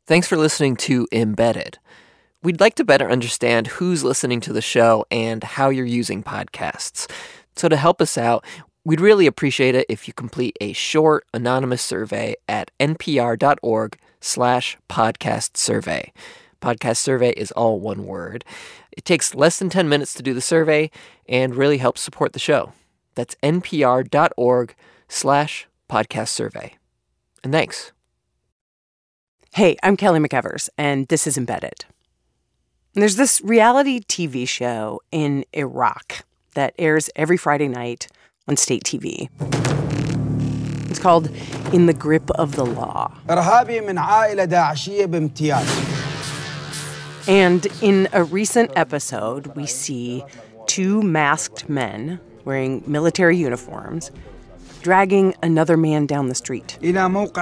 Thanks for listening to Embedded. We'd like to better understand who's listening to the show and how you're using podcasts. So to help us out, we'd really appreciate it if you complete a short, anonymous survey at npr.org/podcast survey. Podcast survey is all one word. It takes less than 10 minutes to do the survey and really helps support the show. That's npr.org/podcast survey. And thanks. Hey, I'm Kelly McEvers, and this is Embedded. There's this reality TV show in Iraq that airs every Friday night on state TV. It's called In the Grip of the Law. And in a recent episode, we see two masked men wearing military uniforms dragging another man down the street. This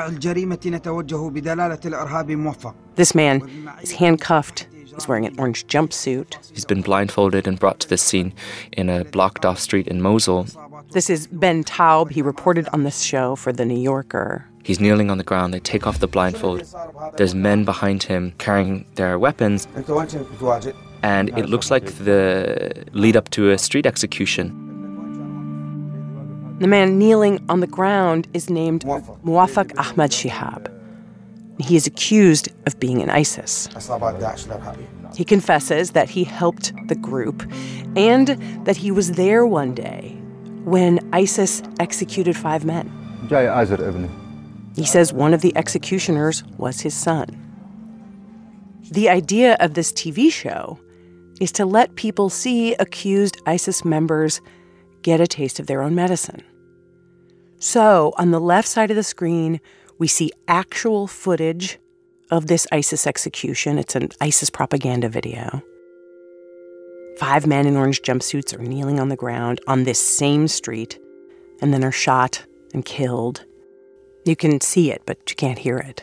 man is handcuffed. He's wearing an orange jumpsuit. He's been blindfolded and brought to this scene in a blocked-off street in Mosul. This is Ben Taub. He reported on this show for The New Yorker. He's kneeling on the ground. They take off the blindfold. There's men behind him carrying their weapons. And it looks like the lead up to a street execution. The man kneeling on the ground is named Muwafaq Ahmad Shihab. He is accused of being in ISIS. He confesses that he helped the group and that he was there one day when ISIS executed 5 men. He says one of the executioners was his son. The idea of this TV show is to let people see accused ISIS members get a taste of their own medicine. So, on the left side of the screen, we see actual footage of this ISIS execution. It's an ISIS propaganda video. 5 men in orange jumpsuits are kneeling on the ground on this same street and then are shot and killed. You can see it, but you can't hear it.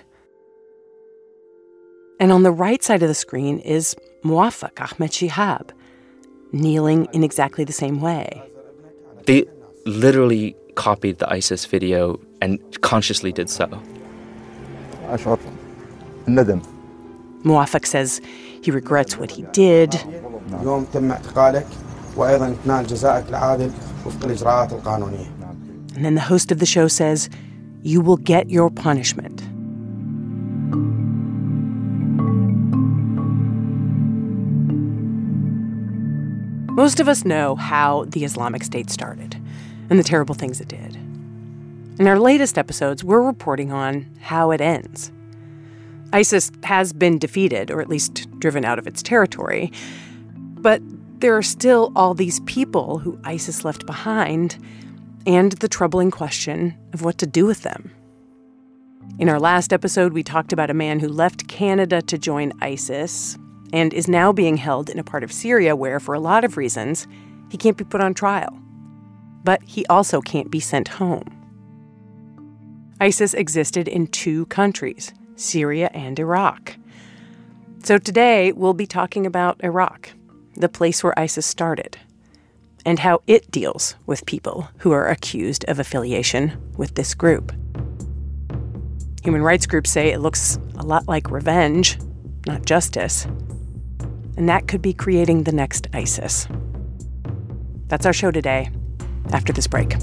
And on the right side of the screen is Muwafaq Ahmad Shihab, kneeling in exactly the same way. They literally copied the ISIS video and consciously did so. Muwafaq says he regrets what he did. And then the host of the show says, "You will get your punishment." Most of us know how the Islamic State started and the terrible things it did. In our latest episodes, we're reporting on how it ends. ISIS has been defeated, or at least driven out of its territory. But there are still all these people who ISIS left behind, and the troubling question of what to do with them. In our last episode, we talked about a man who left Canada to join ISIS and is now being held in a part of Syria where, for a lot of reasons, he can't be put on trial. But he also can't be sent home. ISIS existed in 2 countries, Syria and Iraq. So today, we'll be talking about Iraq, the place where ISIS started, and how it deals with people who are accused of affiliation with this group. Human rights groups say it looks a lot like revenge, not justice. And that could be creating the next ISIS. That's our show today, after this break.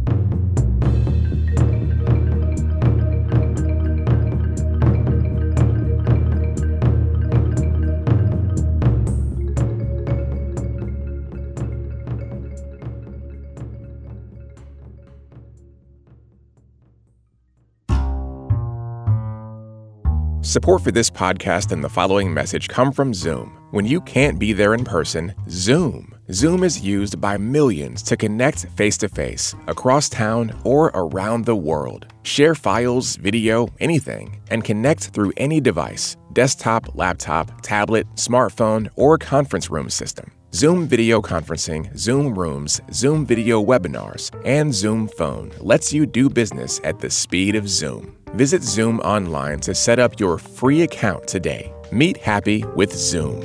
Support for this podcast and the following message come from Zoom. When you can't be there in person, Zoom. Zoom is used by millions to connect face-to-face, across town, or around the world. Share files, video, anything, and connect through any device, desktop, laptop, tablet, smartphone, or conference room system. Zoom video conferencing, Zoom Rooms, Zoom video webinars, and Zoom Phone lets you do business at the speed of Zoom. Visit Zoom online to set up your free account today. Meet happy with Zoom.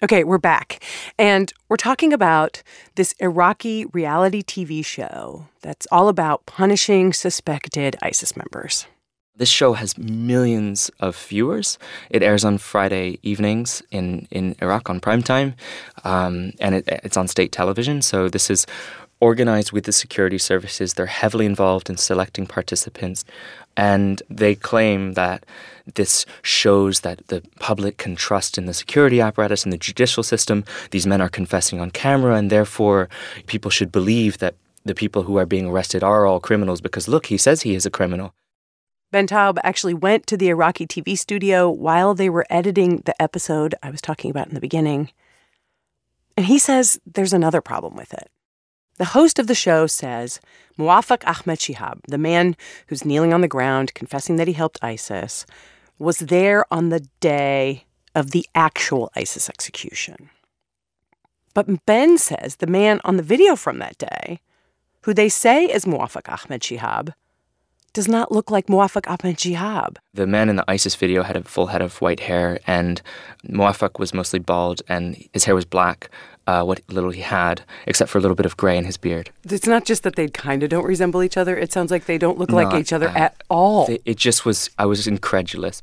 Okay, we're back. And we're talking about this Iraqi reality TV show that's all about punishing suspected ISIS members. This show has millions of viewers. It airs on Friday evenings in Iraq on primetime, and it's on state television. So this is organized with the security services. They're heavily involved in selecting participants, and they claim that this shows that the public can trust in the security apparatus and the judicial system. These men are confessing on camera, and therefore people should believe that the people who are being arrested are all criminals because, look, he says he is a criminal. Ben Taub actually went to the Iraqi TV studio while they were editing the episode I was talking about in the beginning. And he says there's another problem with it. The host of the show says Muwafaq Ahmad Shihab, the man who's kneeling on the ground confessing that he helped ISIS, was there on the day of the actual ISIS execution. But Ben says the man on the video from that day, who they say is Muwafaq Ahmad Shihab, does not look like Muwafaq Ahmad Shihab. The man in the ISIS video had a full head of white hair, and Muwafaq was mostly bald, and his hair was black, what little he had, except for a little bit of gray in his beard. It's not just that they kind of don't resemble each other. It sounds like they don't look like each other at all. It just was, I was incredulous.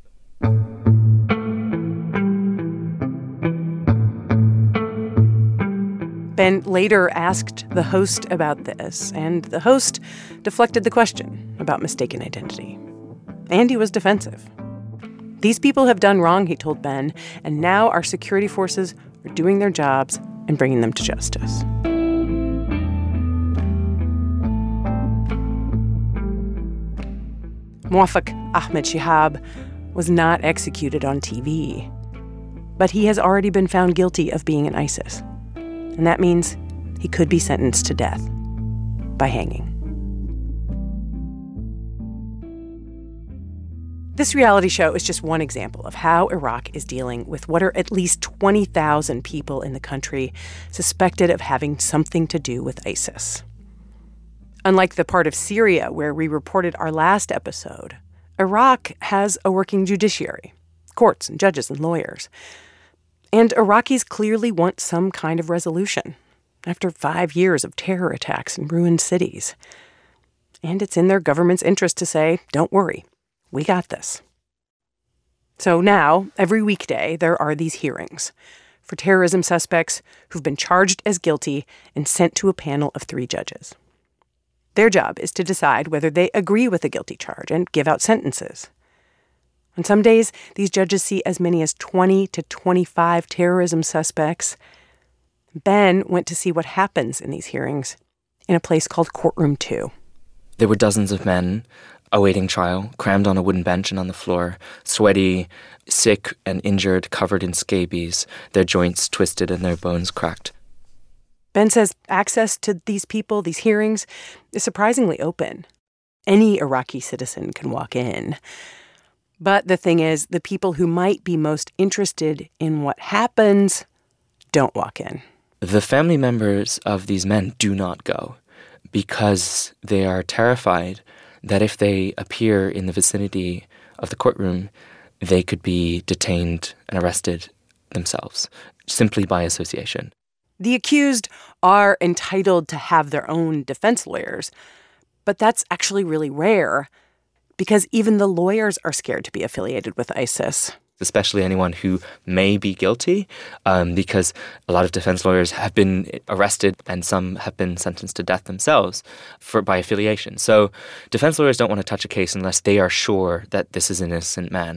Ben later asked the host about this, and the host deflected the question about mistaken identity. And he was defensive. These people have done wrong, he told Ben, and now our security forces are doing their jobs and bringing them to justice. Muwafaq Ahmad Shihab was not executed on TV, but he has already been found guilty of being in ISIS. And that means he could be sentenced to death by hanging. This reality show is just one example of how Iraq is dealing with what are at least 20,000 people in the country suspected of having something to do with ISIS. Unlike the part of Syria where we reported our last episode, Iraq has a working judiciary, courts and judges and lawyers. And Iraqis clearly want some kind of resolution after 5 years of terror attacks in ruined cities. And it's in their government's interest to say, don't worry, we got this. So now, every weekday, there are these hearings for terrorism suspects who've been charged as guilty and sent to a panel of 3 judges. Their job is to decide whether they agree with the guilty charge and give out sentences. On some days, these judges see as many as 20 to 25 terrorism suspects. Ben went to see what happens in these hearings in a place called Courtroom 2. There were dozens of men awaiting trial, crammed on a wooden bench and on the floor, sweaty, sick and injured, covered in scabies, their joints twisted and their bones cracked. Ben says access to these people, these hearings, is surprisingly open. Any Iraqi citizen can walk in. But the thing is, the people who might be most interested in what happens don't walk in. The family members of these men do not go because they are terrified that if they appear in the vicinity of the courtroom, they could be detained and arrested themselves, simply by association. The accused are entitled to have their own defense lawyers, but that's actually really rare because even the lawyers are scared to be affiliated with ISIS. Especially anyone who may be guilty, because a lot of defense lawyers have been arrested and some have been sentenced to death themselves by affiliation. So defense lawyers don't want to touch a case unless they are sure that this is an innocent man.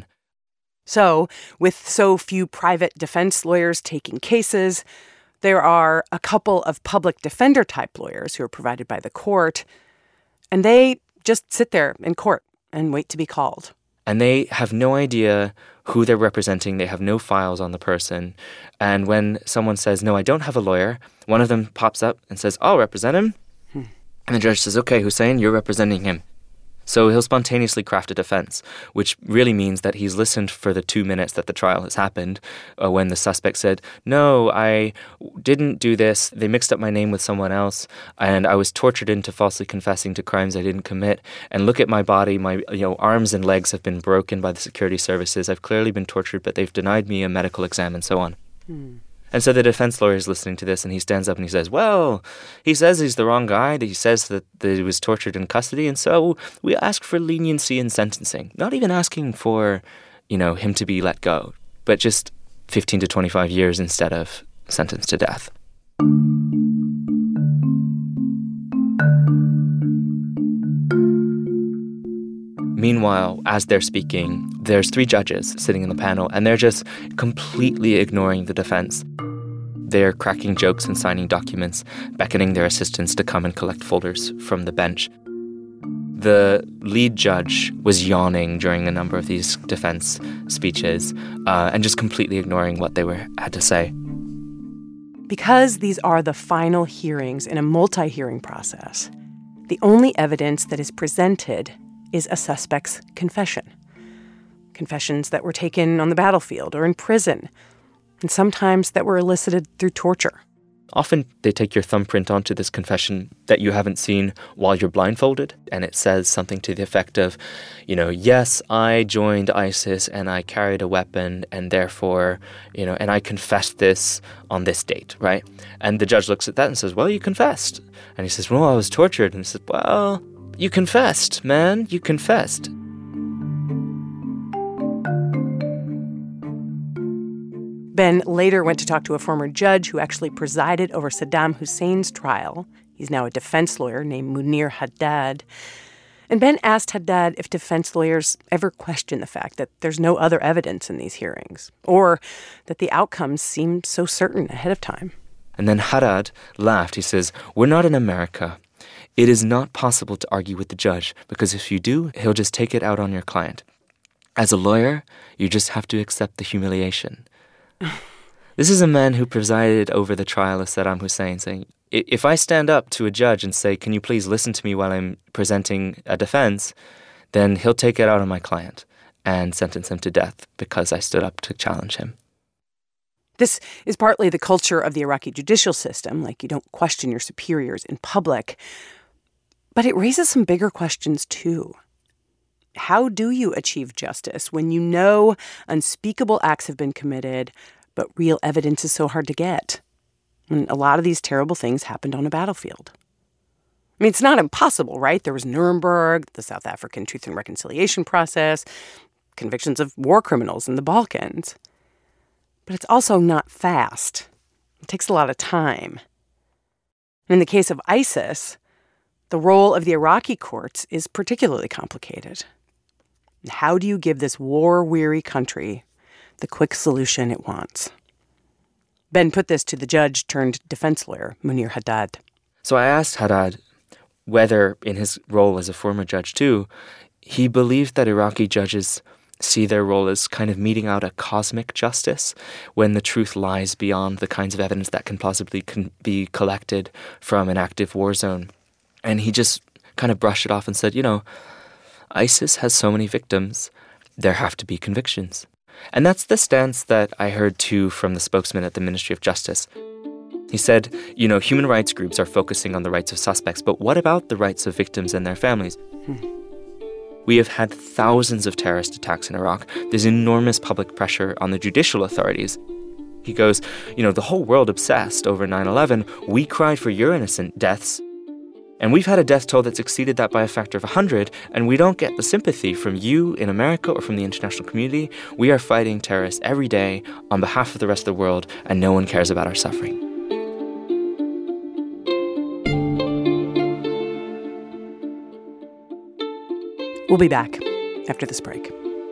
So, with so few private defense lawyers taking cases, there are a couple of public defender-type lawyers who are provided by the court, and they just sit there in court and wait to be called. And they have no idea who they're representing. They have no files on the person. And when someone says, no, I don't have a lawyer, one of them pops up and says, I'll represent him. And the judge says, okay, Hussein, you're representing him. So he'll spontaneously craft a defense, which really means that he's listened for the 2 minutes that the trial has happened when the suspect said, no, I didn't do this. They mixed up my name with someone else, and I was tortured into falsely confessing to crimes I didn't commit. And look at my body. My arms and legs have been broken by the security services. I've clearly been tortured, but they've denied me a medical exam and so on. And so the defense lawyer is listening to this, and he stands up and he says, well, he says he's the wrong guy. He says that he was tortured in custody, and so we ask for leniency in sentencing. Not even asking for, him to be let go, but just 15 to 25 years instead of sentenced to death. Meanwhile, as they're speaking, there's 3 judges sitting in the panel, and they're just completely ignoring the defense. They're cracking jokes and signing documents, beckoning their assistants to come and collect folders from the bench. The lead judge was yawning during a number of these defense speeches and just completely ignoring what they had to say. Because these are the final hearings in a multi-hearing process, the only evidence that is presented is a suspect's confession. Confessions that were taken on the battlefield or in prison, and sometimes that were elicited through torture. Often they take your thumbprint onto this confession that you haven't seen while you're blindfolded, and it says something to the effect of, yes, I joined ISIS and I carried a weapon and therefore, and I confessed this on this date, right? And the judge looks at that and says, well, you confessed. And he says, well, I was tortured. And he says, well, you confessed, man, you confessed. Ben later went to talk to a former judge who actually presided over Saddam Hussein's trial. He's now a defense lawyer named Munir Haddad. And Ben asked Haddad if defense lawyers ever question the fact that there's no other evidence in these hearings, or that the outcomes seem so certain ahead of time. And then Haddad laughed. He says, we're not in America. It is not possible to argue with the judge, because if you do, he'll just take it out on your client. As a lawyer, you just have to accept the humiliation. This is a man who presided over the trial of Saddam Hussein, saying, if I stand up to a judge and say, can you please listen to me while I'm presenting a defense, then he'll take it out on my client and sentence him to death because I stood up to challenge him. This is partly the culture of the Iraqi judicial system, like you don't question your superiors in public. But it raises some bigger questions, too. How do you achieve justice when you know unspeakable acts have been committed, but real evidence is so hard to get? And a lot of these terrible things happened on a battlefield. I mean, it's not impossible, right? There was Nuremberg, the South African Truth and Reconciliation process, convictions of war criminals in the Balkans. But it's also not fast. It takes a lot of time. And in the case of ISIS, the role of the Iraqi courts is particularly complicated. How do you give this war-weary country the quick solution it wants? Ben put this to the judge-turned-defense lawyer, Munir Haddad. So I asked Haddad whether, in his role as a former judge too, he believed that Iraqi judges see their role as kind of meting out a cosmic justice when the truth lies beyond the kinds of evidence that can plausibly be collected from an active war zone. And he just kind of brushed it off and said, ISIS has so many victims, there have to be convictions. And that's the stance that I heard too from the spokesman at the Ministry of Justice. He said, human rights groups are focusing on the rights of suspects, but what about the rights of victims and their families? We have had thousands of terrorist attacks in Iraq. There's enormous public pressure on the judicial authorities. He goes, the whole world obsessed over 9/11. We cried for your innocent deaths. And we've had a death toll that's exceeded that by a factor of 100, and we don't get the sympathy from you in America or from the international community. We are fighting terrorists every day on behalf of the rest of the world, and no one cares about our suffering. We'll be back after this break.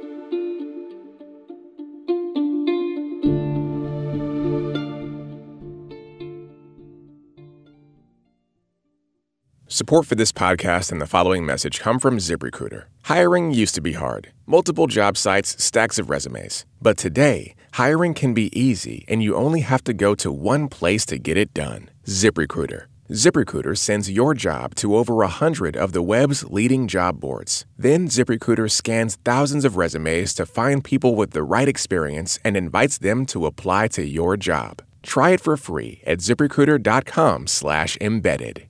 Support for this podcast and the following message come from ZipRecruiter. Hiring used to be hard. Multiple job sites, stacks of resumes. But today, hiring can be easy, and you only have to go to one place to get it done. ZipRecruiter. ZipRecruiter sends your job to over 100 of the web's leading job boards. Then ZipRecruiter scans thousands of resumes to find people with the right experience and invites them to apply to your job. Try it for free at ZipRecruiter.com/embedded.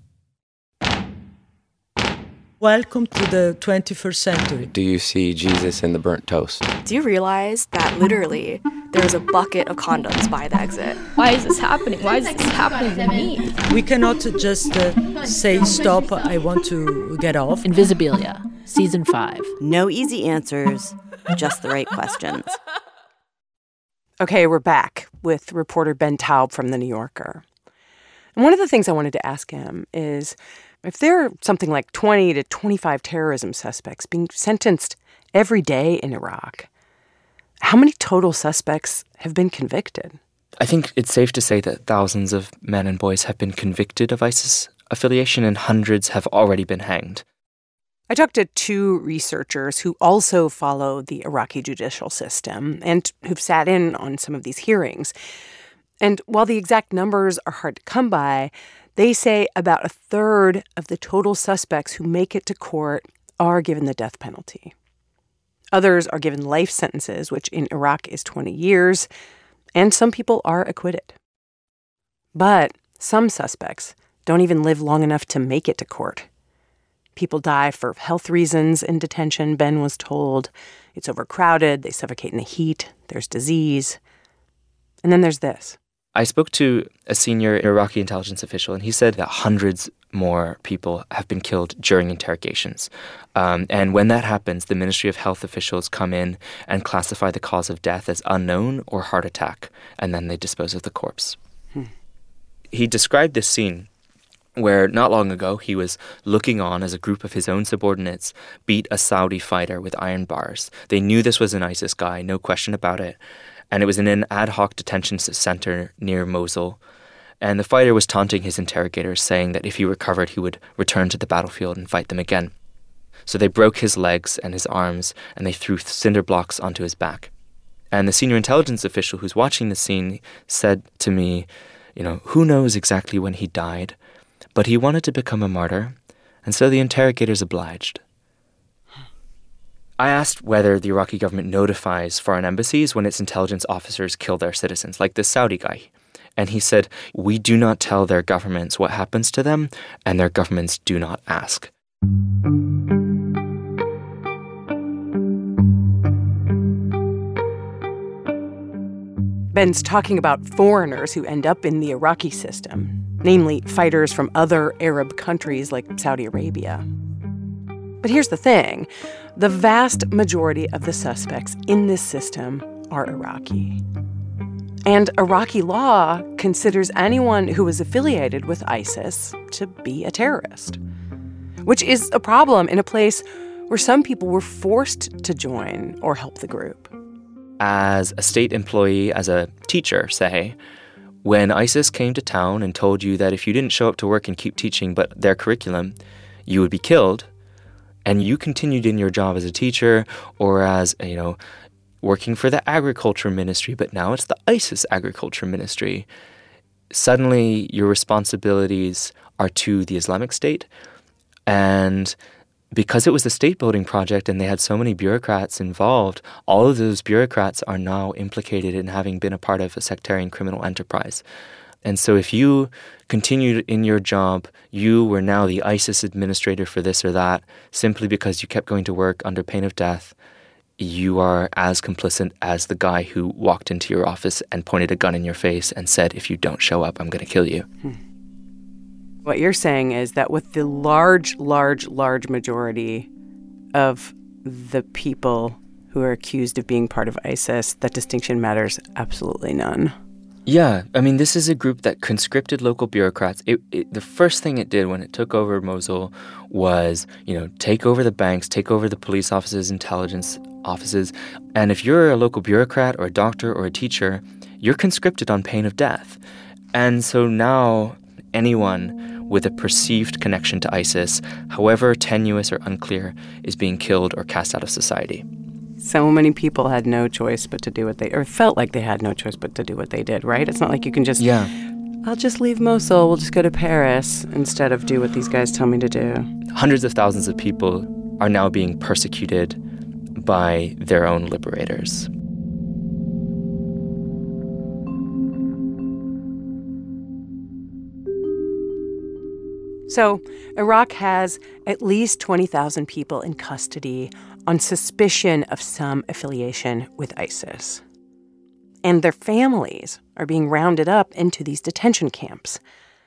Welcome to the 21st century. Do you see Jesus in the burnt toast? Do you realize that literally There's a bucket of condoms by the exit. Why is this happening? Why is this happening to me? We cannot just say, stop, I want to get off. Invisibilia, Season 5. No easy answers, just the right questions. Okay, we're back with reporter Ben Taub from The New Yorker. And one of the things I wanted to ask him is if there are something like 20 to 25 terrorism suspects being sentenced every day in Iraq, how many total suspects have been convicted? I think it's safe to say that thousands of men and boys have been convicted of ISIS affiliation and hundreds have already been hanged. I talked to two researchers who also follow the Iraqi judicial system and who've sat in on some of these hearings. And while the exact numbers are hard to come by, they say about a third of the total suspects who make it to court are given the death penalty. Others are given life sentences, which in Iraq is 20 years, and some people are acquitted. But some suspects don't even live long enough to make it to court. People die for health reasons in detention, Ben was told. It's overcrowded, they suffocate in the heat, there's disease. And then there's this. I spoke to a senior Iraqi intelligence official, and he said that hundreds more people have been killed during interrogations. And when that happens, the Ministry of Health officials come in and classify the cause of death as unknown or heart attack, and then they dispose of the corpse. He described this scene where not long ago he was looking on as a group of his own subordinates beat a Saudi fighter with iron bars. They knew this was an ISIS guy, no question about it. And it was in an ad hoc detention center near Mosul. And the fighter was taunting his interrogators, saying that if he recovered, he would return to the battlefield and fight them again. So they broke his legs and his arms, and they threw cinder blocks onto his back. And the senior intelligence official who's watching the scene said to me, who knows exactly when he died, but he wanted to become a martyr, and so the interrogators obliged. I asked whether the Iraqi government notifies foreign embassies when its intelligence officers kill their citizens, like this Saudi guy. And he said, we do not tell their governments what happens to them, and their governments do not ask. Ben's talking about foreigners who end up in the Iraqi system, namely fighters from other Arab countries like Saudi Arabia. But here's the thing. The vast majority of the suspects in this system are Iraqi. And Iraqi law considers anyone who is affiliated with ISIS to be a terrorist, which is a problem in a place where some people were forced to join or help the group. As a state employee, as a teacher, say, when ISIS came to town and told you that if you didn't show up to work and keep teaching but their curriculum, you would be killed, and you continued in your job as a teacher or as, working for the agriculture ministry, but now it's the ISIS agriculture ministry, suddenly your responsibilities are to the Islamic State. And because it was a state-building project and they had so many bureaucrats involved, all of those bureaucrats are now implicated in having been a part of a sectarian criminal enterprise. And so if you continued in your job, you were now the ISIS administrator for this or that, simply because you kept going to work under pain of death, you are as complicit as the guy who walked into your office and pointed a gun in your face and said, if you don't show up, I'm going to kill you. What you're saying is that with the large majority of the people who are accused of being part of ISIS, that distinction matters absolutely none. Yeah, I mean, this is a group that conscripted local bureaucrats. The first thing it did when it took over Mosul was, take over the banks, take over the police offices, intelligence offices. And if you're a local bureaucrat or a doctor or a teacher, you're conscripted on pain of death. And so now anyone with a perceived connection to ISIS, however tenuous or unclear, is being killed or cast out of society. So many people had no choice but to do what or felt like they had no choice but to do what they did, right? It's not like you can just, I'll just leave Mosul, we'll just go to Paris, instead of do what these guys tell me to do. Hundreds of thousands of people are now being persecuted by their own liberators. So Iraq has at least 20,000 people in custody on suspicion of some affiliation with ISIS. and their families are being rounded up into these detention camps.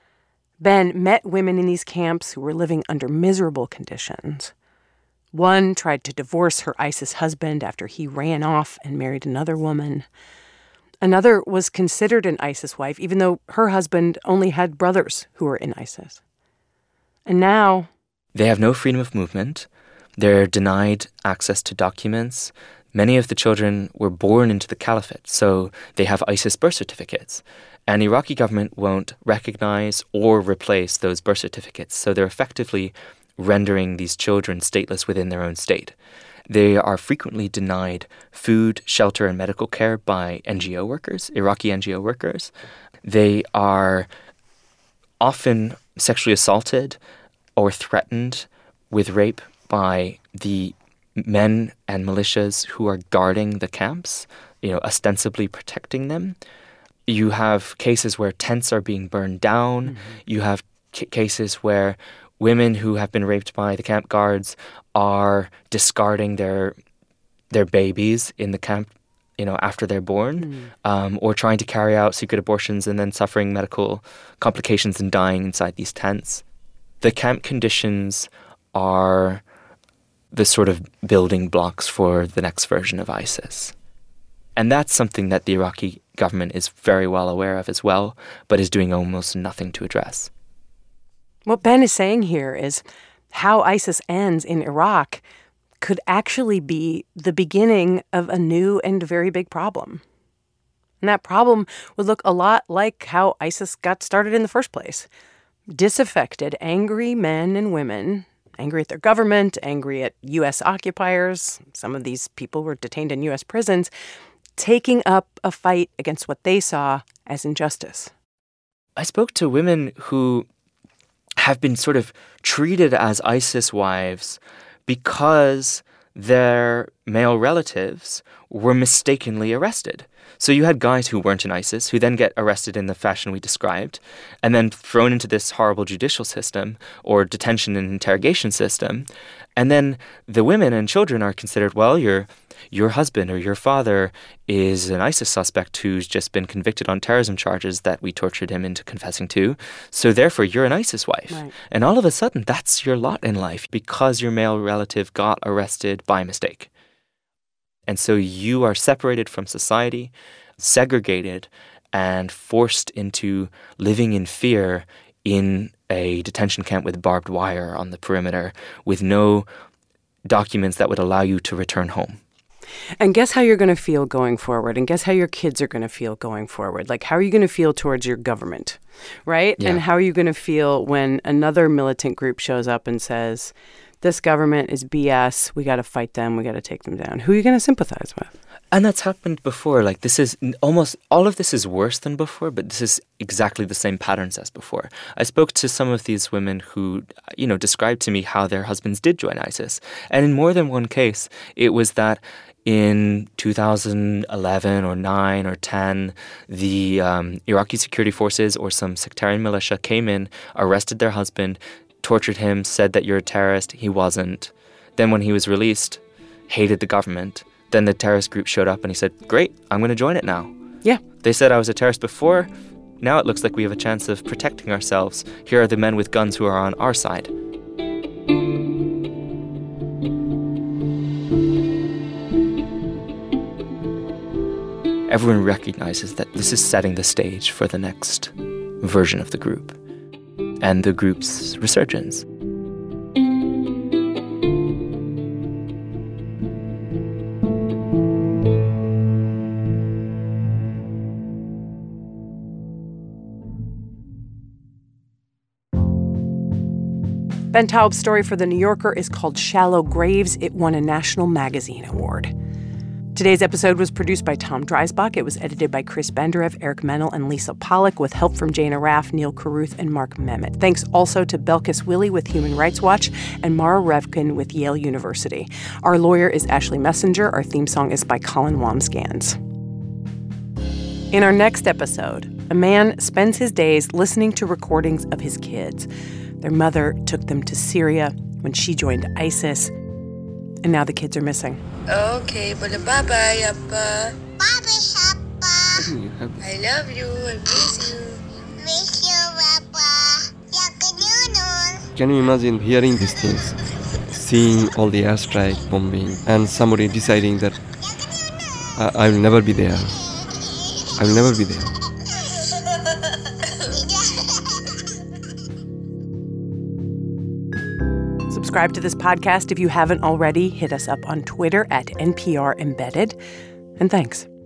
Ben met women in these camps who were living under miserable conditions. One tried to divorce her ISIS husband after he ran off and married another woman. Another was considered an ISIS wife, even though her husband only had brothers who were in ISIS. And now they have no freedom of movement. They're denied access to documents. Many of the children were born into the caliphate, so they have ISIS birth certificates. And the Iraqi government won't recognize or replace those birth certificates, so they're effectively rendering these children stateless within their own state. They are frequently denied food, shelter, and medical care by NGO workers, Iraqi NGO workers. They are often sexually assaulted or threatened with rape by the men and militias who are guarding the camps, ostensibly protecting them. You have cases where tents are being burned down. Mm-hmm. You have cases where women who have been raped by the camp guards are discarding their babies in the camp, after they're born, or trying to carry out secret abortions and then suffering medical complications and dying inside these tents. The camp conditions are the sort of building blocks for the next version of ISIS. And that's something that the Iraqi government is very well aware of as well, but is doing almost nothing to address. What Ben is saying here is how ISIS ends in Iraq could actually be the beginning of a new and very big problem. And that problem would look a lot like how ISIS got started in the first place. Disaffected, angry men and women, angry at their government, angry at U.S. occupiers. Some of these people were detained in U.S. prisons, taking up a fight against what they saw as injustice. I spoke to women who have been sort of treated as ISIS wives because their male relatives were mistakenly arrested. So you had guys who weren't in ISIS who then get arrested in the fashion we described and then thrown into this horrible judicial system or detention and interrogation system. And then the women and children are considered, well, your husband or your father is an ISIS suspect who's just been convicted on terrorism charges that we tortured him into confessing to. So therefore, you're an ISIS wife. Right. And all of a sudden, that's your lot in life because your male relative got arrested by mistake. And so you are separated from society, segregated, and forced into living in fear in a detention camp with barbed wire on the perimeter with no documents that would allow you to return home. And guess how you're going to feel going forward, and guess how your kids are going to feel going forward. Like, how are you going to feel towards your government, right? Yeah. And how are you going to feel when another militant group shows up and says, this government is BS, we got to fight them, we got to take them down? Who are you going to sympathize with? And that's happened before. Like, this is almost all of this is worse than before, but this is exactly the same patterns as before. I spoke to some of these women who, described to me how their husbands did join ISIS. And in more than one case, it was that in 2011 or 9 or 10, the Iraqi security forces or some sectarian militia came in, arrested their husband, tortured him, said that you're a terrorist. He wasn't. Then when he was released, hated the government. Then the terrorist group showed up and he said, great, I'm going to join it now. Yeah. They said I was a terrorist before. Now it looks like we have a chance of protecting ourselves. Here are the men with guns who are on our side. Everyone recognizes that this is setting the stage for the next version of the group and the group's resurgence. Ben Taub's story for The New Yorker is called Shallow Graves. It won a National Magazine Award. Today's episode was produced by Tom Dreisbach. It was edited by Chris Benderev, Eric Mennel, and Lisa Pollack, with help from Jana Raff, Neil Carruth, and Mark Memmott. Thanks also to Belkis Willie with Human Rights Watch and Mara Revkin with Yale University. Our lawyer is Ashley Messenger. Our theme song is by Colin Wamsgans. In our next episode, a man spends his days listening to recordings of his kids. Their mother took them to Syria when she joined ISIS, and now the kids are missing. Okay, bye-bye, Appa. Bye-bye, Appa. I love you. I miss you. Miss you, Papa. Can you imagine hearing these things? Seeing all the airstrike bombing and somebody deciding that I will never be there. I will never be there. Subscribe to this podcast if you haven't already. Hit us up on Twitter at NPR Embedded. And thanks.